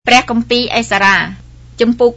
ព្រះគម្ពីរអេសារ៉ាជំពូក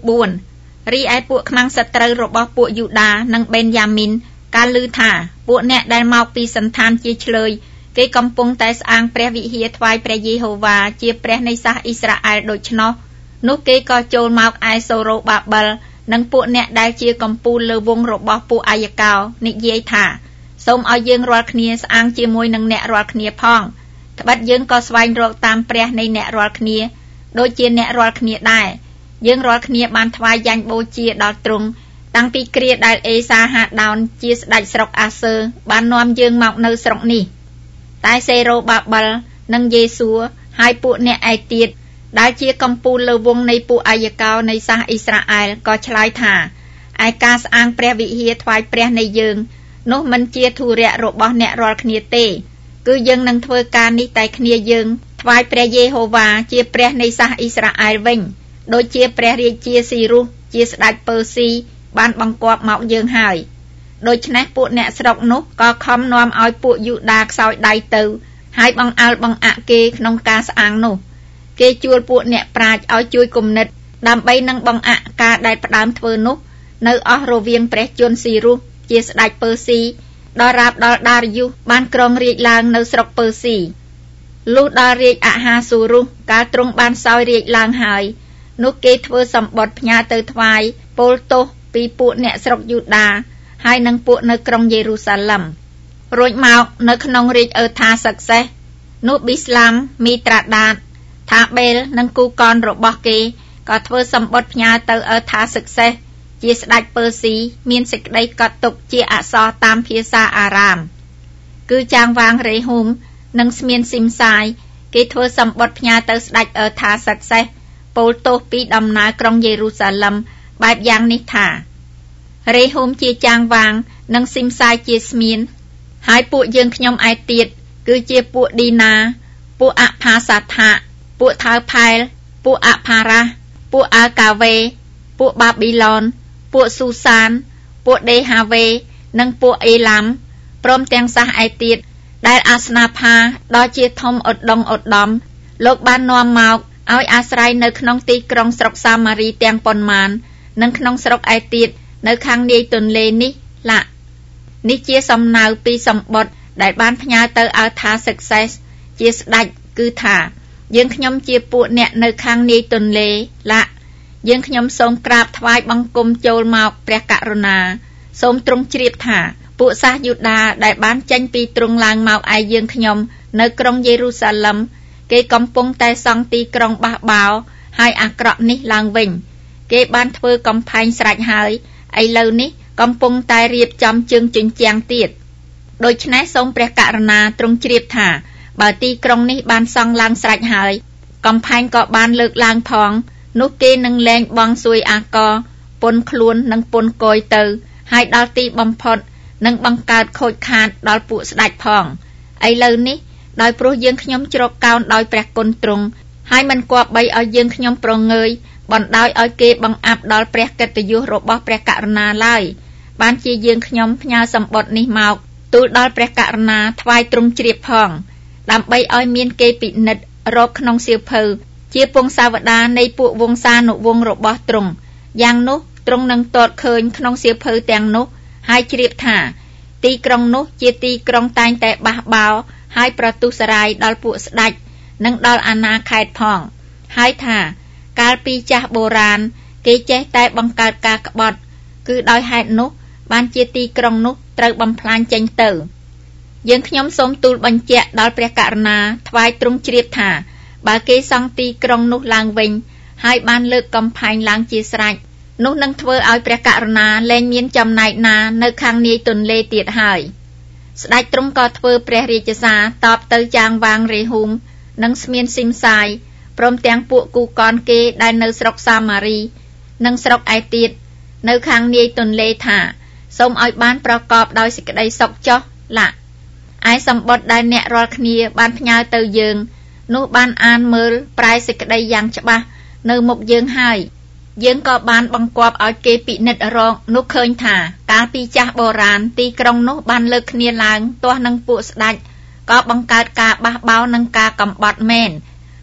4រីឯពួកខ្មាំងសត្រូវរបស់ពួកយូដានិងបេនយ៉ាមីនកាលឮថាពួកអ្នកដែលមកពីសន្តានជាឆ្លើយគេកំពុងតែស្អាងព្រះវិហារថ្វាយព្រះយេហូវ៉ាជាព្រះនៃសាសអ៊ីស្រាអែលដូច្នោះនោះគេក៏ចូលមកឯសូរ៉ូបាបិលនិងពួកអ្នកដែលជាកំពូលលើវងរបស់ពួកអាយកោនិយាយថាសូមឲ្យយើងរាល់គ្នាស្អាងជាមួយនឹងអ្នករាល់គ្នាផងត្បិតយើងក៏ស្វែងរកតាមព្រះនៃអ្នករាល់គ្នាដូចជាអ្នករាល់គ្នាដែរយើងរាល់គ្នាបានថ្វាយយ៉ាញ់បូជាដល់ទ្រង់តាំងពីគ្រាដែលអេសាហាដោនជាស្ដេចស្រុកអាសឺបាននាំយើងមកនៅស្រុកនេះតែសេរ៉ូបាបិលនិងយេស៊ូហើយពួកអ្នកឯទៀតដែលជាកំពូលលើវងនៃពួកអាយកោនៃសាសអ៊ីស្រាអែលក៏ឆ្លើយថាឯការស្អាងព្រះវិហារថ្វាយព្រះនៃយើងនោះមិនជាធុរៈរបស់អ្នករាល់គ្នាទេគឺយើងនឹងធ្វើការនេះតែគ្នាយើងថ្វាយព្រះយេហូវ៉ាជាព្រះនៃសាសអ៊ីស្រាអែលវិញដូចជាព្រះរាជាស៊ីរុសជាស្ដេចពើស៊ីបានបង្គាប់មកយើងហើយដូច្នេះពួកអ្នកស្រុកនោះក៏ខំនាំឲ្យពួកយូដាខ្សោយដៃទៅហើយបង្អើលបង្អាក់គេក្នុងការស្អាងនោះគេជួលពួកអ្នកប្រាជ្ញឲ្យជួយគំនិតដើម្បីនឹងបង្អាក់ការដែលផ្ដើមធ្វើនោះនៅអស់រវាងព្រះជន្មស៊ីរុសជាស្ដេចពើស៊ីដល់រាបដល់ដារីយុសបានគ្រងរាជឡើងនៅស្រុកពើស៊ីលុះដល់រាជអាហាស៊ូរុសកាលទ្រង់បានសោយរាជឡើងហើយនោះគេធ្វើសម្បត្តិផ្ញើទៅថ្វាយពោលទោសពីពួកអ្នកស្រុកយូដាហើយនិងពួកនៅក្រុងយេរូសាឡឹមរួចមកនៅក្នុងរាជអឺថាសឹកសេសនោះប៊ីស្លាមមីត្រាដាតថាបេលនិងគូកនរបស់គេក៏ធ្វើសម្បត្តិផ្ញើទៅអឺថាសឹកសេសជាស្ដេចពើស៊ីមានសេចក្តីកត់ទុកជាអក្សរតាមភាសាអារ៉ាមគឺចាងវាងរេហ៊ូមនិងស្មៀនស៊ីមសាយគេធ្វើសម្បត្តិផ្ញើទៅស្ដេចអឺថាសឹកសេសពោលទោសពីដំណើរក្រុងយេរូសាឡឹមបែបយ៉ាងនេះថារេហ៊ូមជាចាងវាងនិងស៊ីមសាយជាស្មៀនហើយពួកយើងខ្ញុំឯទៀតគឺជាពួកឌីណាពួកអផាសាថាពួកថើផែលពួកអផារ៉ាពួកអាកាវេពួកបាប៊ីឡនពួកស៊ូសានពួកដេហាវេនិងពួកអេឡាំព្រមទាំងសាសឯទៀតដែលអាស្នាផាដ៏ជាធំឧត្តមឧត្តមលោកបាននាំមកឲ្យអាស្រ័យនៅក្នុងទីក្រុងស្រុកសាម៉ារីទាំងប៉ុន្មាននិងក្នុងស្រុកឯទៀតនៅខាងនាយទន្លេនេះឡានេះជាសំណៅពីសម្បត្តិដែលបានផ្ញើទៅអើថាសឹកសេសជាស្ដេចគឺថាយើងខ្ញុំជាពួកអ្នកនៅខាងនាយទន្លេឡាយើងខ្ញុំសូមក្រាបថ្វាយបង្គំចូលមកព្រះករុណាសូមទ្រង់ជ្រាបថាពួកសាសយូដាដែលបានចេញពីទ្រង់ឡើងមកឯយើងខ្ញុំនៅក្រុងយេរូសាឡឹមគេកំពុងតែសង់ទីក្រុងបះបោហើយអាក្រក់នេះឡើងវិញគេបានធ្វើកំផែងស្រេចហើយឥឡូវនេះកំពុងតែរៀបចំជើងជញ្ជាំងទៀតដូច្នេះសូមព្រះករុណាទ្រង់ជ្រាបថាបើទីក្រុងនេះបានសង់ឡើងស្រេចហើយកំផែងក៏បានលើកឡើងផងនោះគេនឹងលែងបង់សួយអាករពន្ធខ្លួននិងពន្ធគយទៅហើយដល់ទីបំផុតនឹងបង្កើតខូចខាតដល់ពួកស្ដេចផងឥឡូវនេះដោយព្រោះយើងខ្ញុំជ្រកកោនដោយព្រះគុណទ្រង់ហើយមិនគប្បីឲ្យយើងខ្ញុំប្រងើយបណ្ដោយឲ្យគេបង្អាប់ដល់ព្រះកិត្តិយសរបស់ព្រះករុណាឡើយបានជាយើងខ្ញុំផ្ញើសម្បត្តិនេះមកទូលដល់ព្រះករុណាថ្វាយទ្រង់ជ្រាបផងដើម្បីឲ្យមានគេពិនិត្យរកក្នុងសៀវភៅជាពងសាវតានៃពួកវង្សានុវង្សរបស់ទ្រង់យ៉ាងនោះទ្រង់នឹងទាត់ឃើញក្នុងសៀវភៅទាំងនោះហើយជ្រាបថាទីក្រុងនោះជាទីក្រុងតែងតែបះបោហើយប្រទុសរាយដល់ពួកស្ដេចនិងដល់អាណាខេត្តផងហើយថាកាលពីចាស់បុរាណគេចេះតែបង្កើតការក្បត់គឺដោយហេតុនោះបានជាទីក្រុងនោះត្រូវបំផ្លាញចេញទៅយើងខ្ញុំសូមទូលបញ្ជាក់ដល់ព្រះករុណាថ្វាយទ្រង់ជ្រាបថាបើគេសង់ទីក្រុងនោះឡើងវិញហើយបានលើកកំផែងឡើងជាស្រេចនោះនឹងធ្វើឲ្យព្រះករុណាលែងមានចំណែកណានៅខាងនាយទន្លេទៀតហើយស្ដេចទ្រង់ក៏ធ្វើព្រះរាជសារតបទៅចាងវាងរេហ៊ូមនិងស្មៀនស៊ីមសាយព្រមទាំងពួកគូកនគេដែលនៅស្រុកសាម៉ារីនិងស្រុកឯទៀតនៅខាងនាយទន្លេថាសូមឲ្យបានប្រកបដោយសេចក្តីសុខចុះឡាឯសម្បត្តិដែលអ្នករាល់គ្នាបានផ្ញើទៅយើងនោះបានអានមើលប្រែសេចក្តីយ៉ាងច្បាស់នៅមុខយើងហើយយើងក៏បានបង្គាប់ឲ្យគេពិនិត្យរកនោះឃើញថាកាលពីចាស់បុរាណទីក្រុងនោះបានលើកគ្នាឡើងទាស់នឹងពួកស្ដេចក៏បង្កើតការបះបោរនិងការកំបត់មែន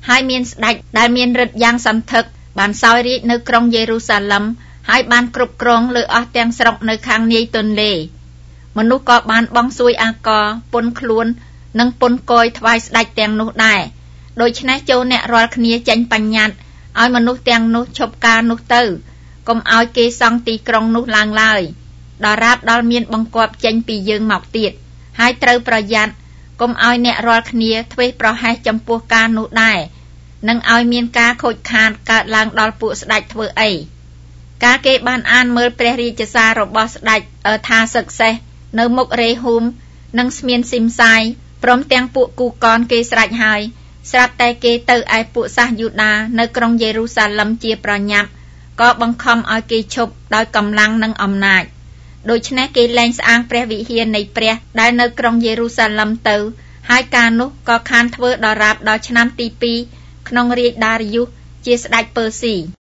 ហើយមានស្ដេចដែលមានឫទ្ធិយ៉ាងសន្ធឹកបានសោយរាជ្យនៅក្រុងយេរូសាឡឹមហើយបានគ្រប់គ្រងលើអស់ទាំងស្រុកនៅខាងនាយទន្លេមនុស្សក៏បានបង់សួយអាករពន្ធខ្លួននិងពន្ធគយថ្វាយស្ដេចទាំងនោះដែរដូច្នេះចូលអ្នករាល់គ្នាចេញបញ្ញត្តិឲ្យមនុស្សទាំងនោះឈប់ការនោះទៅកុំឲ្យគេសង់ទីក្រុងនោះឡើងឡើយដល់រាបដល់មានបង្គាប់ចេញពីយើងមកទៀតហើយត្រូវប្រយ័ត្នកុំឲ្យអ្នករាល់គ្នាធ្វេសប្រហែសចំពោះការនោះដែរនឹងឲ្យមានការខូចខាតកើតឡើងដល់ពួកស្ដេចធ្វើអីការគេបានអានមើលព្រះរាជសាររបស់ស្ដេចថាសឹកសេះនៅមុខរេហ៊ូមនិងស្មៀនស៊ីមសាយព្រមទាំងពួកគូកនគេស្រេចហើយស្រាប់តែគេទៅឯពួកសាសយូដានៅក្រុងយេរូសាឡឹមជាប្រញាប់ក៏បង្ខំឲ្យគេឈប់ដោយកម្លាំងនិងអំណាចដូច្នេះគេលែងស្អាងព្រះវិហារនៃព្រះដែលនៅក្រុងយេរូសាឡឹមទៅហើយការនោះក៏ខានធ្វើដល់រាបដល់ឆ្នាំទី2ក្នុងរាជដារីយុសជាស្ដេចពើស៊ី